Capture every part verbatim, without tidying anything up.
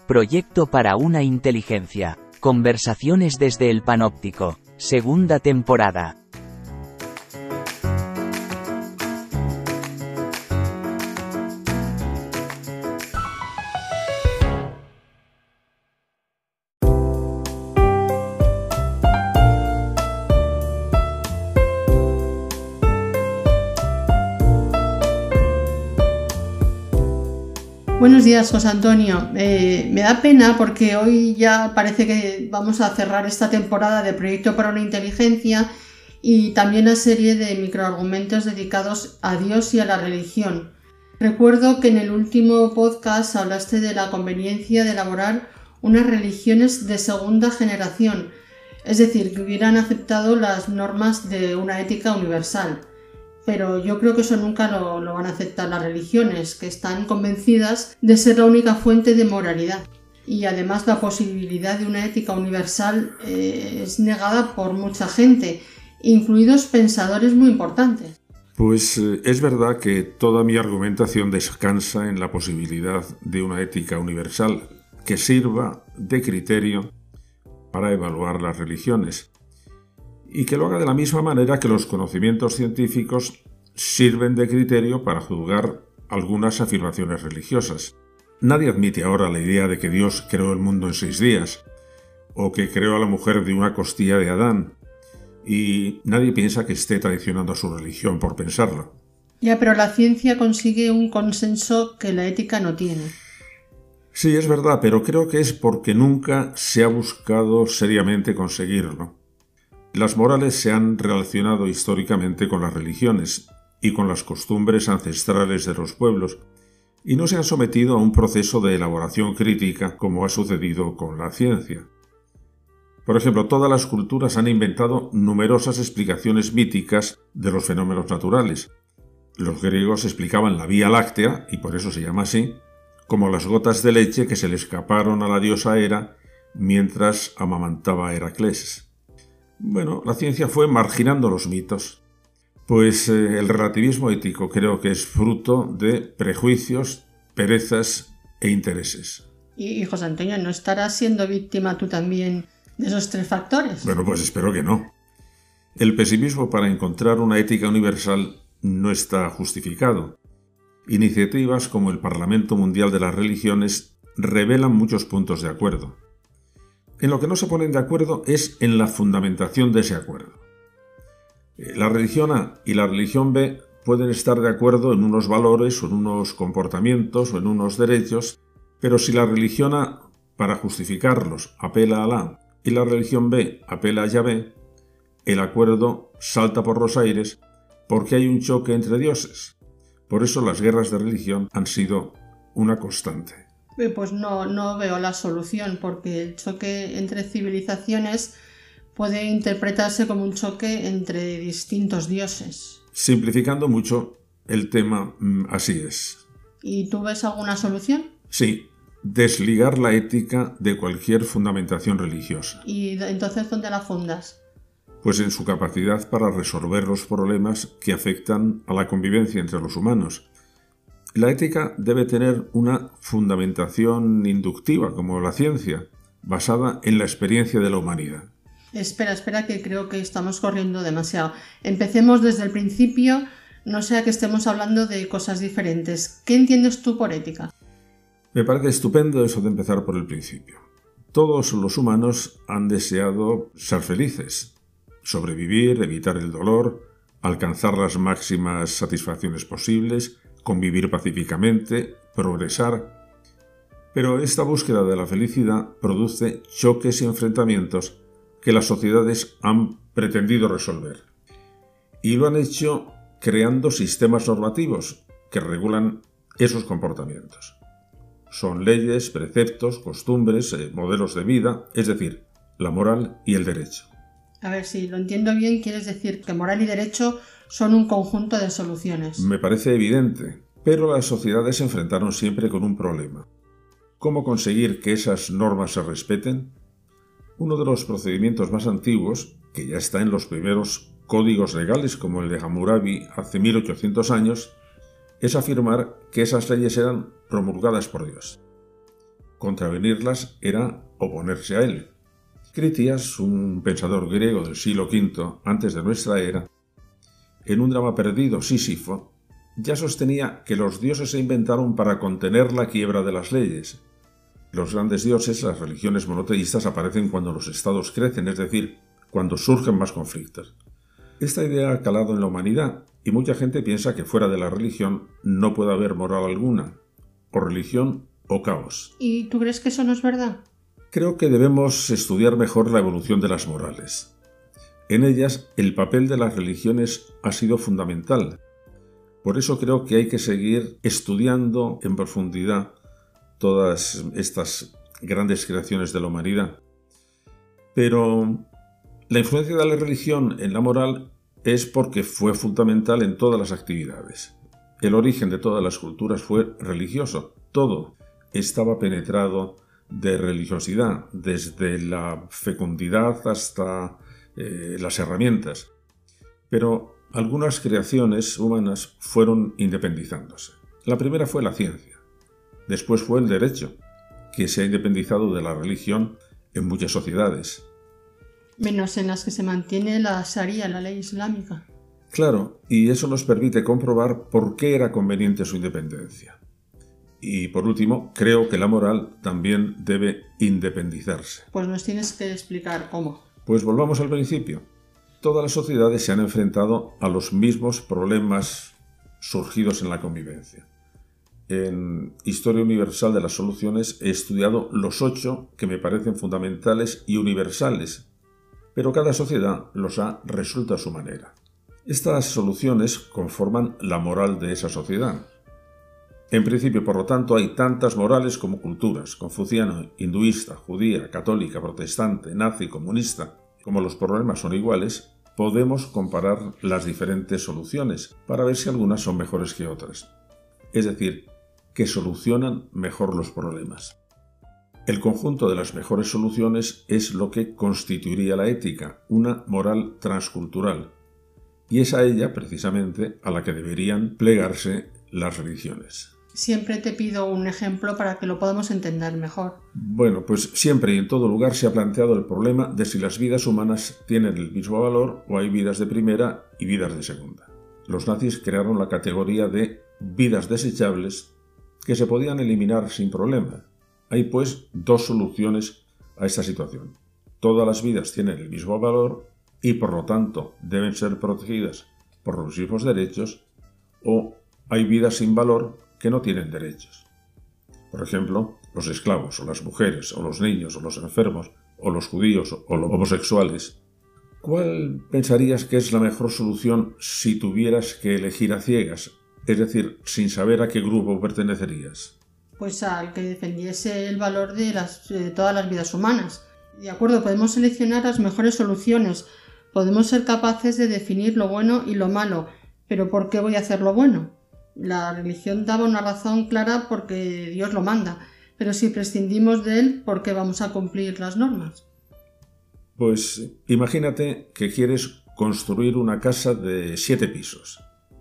Proyecto para una inteligencia. Conversaciones desde el Panóptico. Segunda temporada. Buenos días, José Antonio. Eh, me da pena porque hoy ya parece que vamos a cerrar esta temporada de Proyecto para una Inteligencia y también la serie de microargumentos dedicados a Dios y a la religión. Recuerdo que en el último podcast hablaste de la conveniencia de elaborar unas religiones de segunda generación, es decir, que hubieran aceptado las normas de una ética universal. Pero yo creo que eso nunca lo, lo van a aceptar las religiones, que están convencidas de ser la única fuente de moralidad. Y además la posibilidad de una ética universal eh, es negada por mucha gente, incluidos pensadores muy importantes. Pues eh, es verdad que toda mi argumentación descansa en la posibilidad de una ética universal que sirva de criterio para evaluar las religiones, y que lo haga de la misma manera que los conocimientos científicos sirven de criterio para juzgar algunas afirmaciones religiosas. Nadie admite ahora la idea de que Dios creó el mundo en seis días, o que creó a la mujer de una costilla de Adán, y nadie piensa que esté traicionando a su religión por pensarlo. Ya, pero la ciencia consigue un consenso que la ética no tiene. Sí, es verdad, pero creo que es porque nunca se ha buscado seriamente conseguirlo. Las morales se han relacionado históricamente con las religiones y con las costumbres ancestrales de los pueblos, y no se han sometido a un proceso de elaboración crítica como ha sucedido con la ciencia. Por ejemplo, todas las culturas han inventado numerosas explicaciones míticas de los fenómenos naturales. Los griegos explicaban la Vía Láctea, y por eso se llama así, como las gotas de leche que se le escaparon a la diosa Hera mientras amamantaba a Heracles. Bueno, la ciencia fue marginando los mitos, pues eh, el relativismo ético creo que es fruto de prejuicios, perezas e intereses. Y, y José Antonio, ¿no estarás siendo víctima tú también de esos tres factores? Bueno, pues espero que no. El pesimismo para encontrar una ética universal no está justificado. Iniciativas como el Parlamento Mundial de las Religiones revelan muchos puntos de acuerdo. En lo que no se ponen de acuerdo es en la fundamentación de ese acuerdo. La religión A y la religión B pueden estar de acuerdo en unos valores o en unos comportamientos o en unos derechos, pero si la religión A, para justificarlos, apela a la y la religión B apela a Yahvé, el acuerdo salta por los aires porque hay un choque entre dioses. Por eso las guerras de religión han sido una constante. Pues no, no veo la solución, porque el choque entre civilizaciones puede interpretarse como un choque entre distintos dioses. Simplificando mucho el tema, así es. ¿Y tú ves alguna solución? Sí, desligar la ética de cualquier fundamentación religiosa. ¿Y entonces dónde la fundas? Pues en su capacidad para resolver los problemas que afectan a la convivencia entre los humanos. La ética debe tener una fundamentación inductiva, como la ciencia, basada en la experiencia de la humanidad. Espera, espera, que creo que estamos corriendo demasiado. Empecemos desde el principio, no sea que estemos hablando de cosas diferentes. ¿Qué entiendes tú por ética? Me parece estupendo eso de empezar por el principio. Todos los humanos han deseado ser felices, sobrevivir, evitar el dolor, alcanzar las máximas satisfacciones posibles, convivir pacíficamente, progresar. Pero esta búsqueda de la felicidad produce choques y enfrentamientos que las sociedades han pretendido resolver. Y lo han hecho creando sistemas normativos que regulan esos comportamientos. Son leyes, preceptos, costumbres, eh, modelos de vida, es decir, la moral y el derecho. A ver, si lo entiendo bien, quieres decir que moral y derecho son un conjunto de soluciones. Me parece evidente, pero las sociedades se enfrentaron siempre con un problema. ¿Cómo conseguir que esas normas se respeten? Uno de los procedimientos más antiguos, que ya está en los primeros códigos legales como el de Hammurabi hace mil ochocientos años, es afirmar que esas leyes eran promulgadas por Dios. Contravenirlas era oponerse a él. Critias, un pensador griego del siglo quinto antes de nuestra era, en un drama perdido, Sísifo, ya sostenía que los dioses se inventaron para contener la quiebra de las leyes. Los grandes dioses, las religiones monoteístas, aparecen cuando los estados crecen, es decir, cuando surgen más conflictos. Esta idea ha calado en la humanidad y mucha gente piensa que fuera de la religión no puede haber moral alguna, o religión o caos. ¿Y tú crees que eso no es verdad? Creo que debemos estudiar mejor la evolución de las morales. En ellas, el papel de las religiones ha sido fundamental. Por eso creo que hay que seguir estudiando en profundidad todas estas grandes creaciones de la humanidad. Pero la influencia de la religión en la moral es porque fue fundamental en todas las actividades. El origen de todas las culturas fue religioso. Todo estaba penetrado de religiosidad, desde la fecundidad hasta eh, las herramientas. Pero algunas creaciones humanas fueron independizándose. La primera fue la ciencia. Después fue el derecho, que se ha independizado de la religión en muchas sociedades. Menos en las que se mantiene la Sharia, la ley islámica. Claro, y eso nos permite comprobar por qué era conveniente su independencia. Y por último, creo que la moral también debe independizarse. Pues nos tienes que explicar cómo. Pues volvamos al principio. Todas las sociedades se han enfrentado a los mismos problemas surgidos en la convivencia. En Historia Universal de las Soluciones he estudiado los ocho que me parecen fundamentales y universales, pero cada sociedad los ha resuelto a su manera. Estas soluciones conforman la moral de esa sociedad. En principio, por lo tanto, hay tantas morales como culturas, confuciana, hinduista, judía, católica, protestante, nazi, comunista. Como los problemas son iguales, podemos comparar las diferentes soluciones para ver si algunas son mejores que otras. Es decir, que solucionan mejor los problemas. El conjunto de las mejores soluciones es lo que constituiría la ética, una moral transcultural, y es a ella, precisamente, a la que deberían plegarse las religiones. Siempre te pido un ejemplo para que lo podamos entender mejor. Bueno, pues siempre y en todo lugar se ha planteado el problema de si las vidas humanas tienen el mismo valor o hay vidas de primera y vidas de segunda. Los nazis crearon la categoría de vidas desechables que se podían eliminar sin problema. Hay, pues, dos soluciones a esta situación. Todas las vidas tienen el mismo valor y, por lo tanto, deben ser protegidas por los mismos derechos, o hay vidas sin valor que no tienen derechos. Por ejemplo, los esclavos, o las mujeres, o los niños, o los enfermos, o los judíos, o los homosexuales. ¿Cuál pensarías que es la mejor solución si tuvieras que elegir a ciegas? Es decir, sin saber a qué grupo pertenecerías. Pues al que defendiese el valor de, las, de todas las vidas humanas. De acuerdo, podemos seleccionar las mejores soluciones, podemos ser capaces de definir lo bueno y lo malo, pero ¿por qué voy a hacer lo bueno? La religión daba una razón clara porque Dios lo manda, pero si prescindimos de él, ¿por qué vamos a cumplir las normas? Pues imagínate que quieres construir una casa de siete pisos.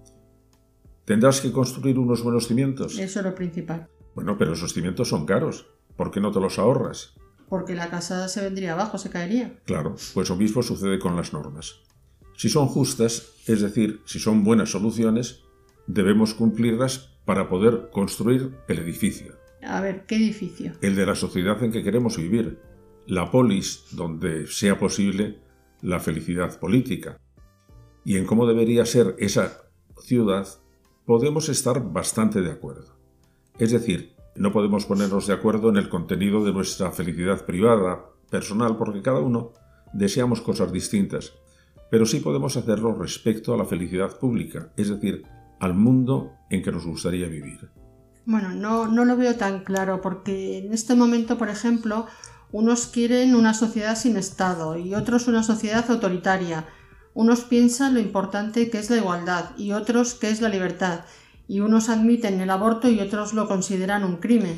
¿Tendrás que construir unos buenos cimientos? Eso es lo principal. Bueno, pero esos cimientos son caros. ¿Por qué no te los ahorras? Porque la casa se vendría abajo, se caería. Claro, pues lo mismo sucede con las normas. Si son justas, es decir, si son buenas soluciones, debemos cumplirlas para poder construir el edificio. A ver, ¿qué edificio? El de la sociedad en que queremos vivir. La polis, donde sea posible la felicidad política. Y en cómo debería ser esa ciudad, podemos estar bastante de acuerdo. Es decir, no podemos ponernos de acuerdo en el contenido de nuestra felicidad privada, personal, porque cada uno deseamos cosas distintas, pero sí podemos hacerlo respecto a la felicidad pública, es decir, al mundo en que nos gustaría vivir. Bueno, no, no lo veo tan claro, porque en este momento, por ejemplo, unos quieren una sociedad sin Estado y otros una sociedad autoritaria. Unos piensan lo importante que es la igualdad y otros que es la libertad. Y unos admiten el aborto y otros lo consideran un crimen.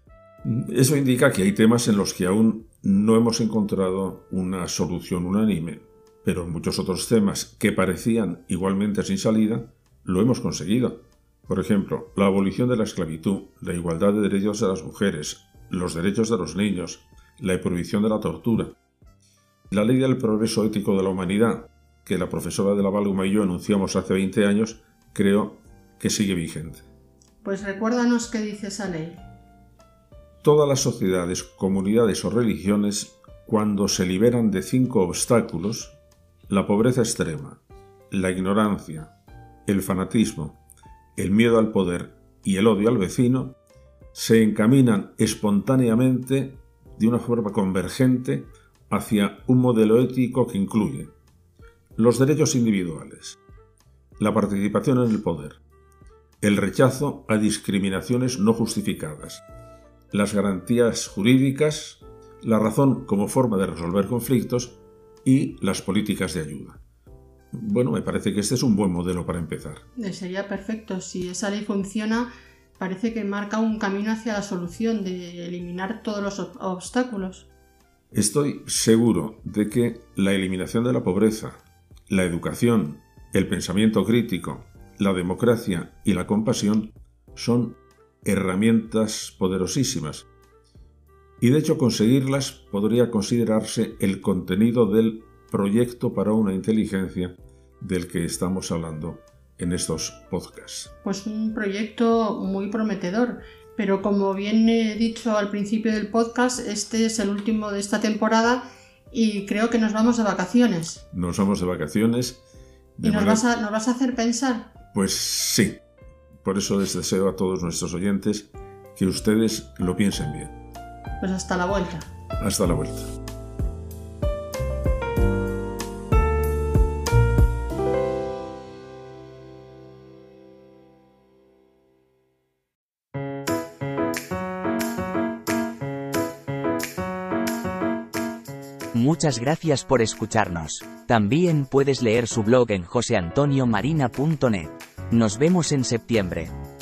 Eso indica que hay temas en los que aún no hemos encontrado una solución unánime, pero en muchos otros temas que parecían igualmente sin salida, lo hemos conseguido. Por ejemplo, la abolición de la esclavitud, la igualdad de derechos de las mujeres, los derechos de los niños, la prohibición de la tortura, la ley del progreso ético de la humanidad, que la profesora de la Baluma y yo enunciamos hace veinte años, creo que sigue vigente. Pues recuérdanos qué dice esa ley. Todas las sociedades, comunidades o religiones, cuando se liberan de cinco obstáculos, la pobreza extrema, la ignorancia, el fanatismo, el miedo al poder y el odio al vecino, se encaminan espontáneamente, de una forma convergente, hacia un modelo ético que incluye los derechos individuales, la participación en el poder, el rechazo a discriminaciones no justificadas, las garantías jurídicas, la razón como forma de resolver conflictos y las políticas de ayuda. Bueno, me parece que este es un buen modelo para empezar. Sería perfecto. Si esa ley funciona, parece que marca un camino hacia la solución de eliminar todos los obstáculos. Estoy seguro de que la eliminación de la pobreza, la educación, el pensamiento crítico, la democracia y la compasión son herramientas poderosísimas. Y de hecho conseguirlas podría considerarse el contenido del proyecto para una inteligencia del que estamos hablando en estos podcasts. Pues un proyecto muy prometedor, pero como bien he dicho al principio del podcast, este es el último de esta temporada y creo que nos vamos de vacaciones. Nos vamos de vacaciones. De ¿Y nos, manera... vas a, nos vas a hacer pensar? Pues sí. Por eso les deseo a todos nuestros oyentes que ustedes lo piensen bien. Pues hasta la vuelta. Hasta la vuelta. Muchas gracias por escucharnos. También puedes leer su blog en jose antonio marina punto net. Nos vemos en septiembre.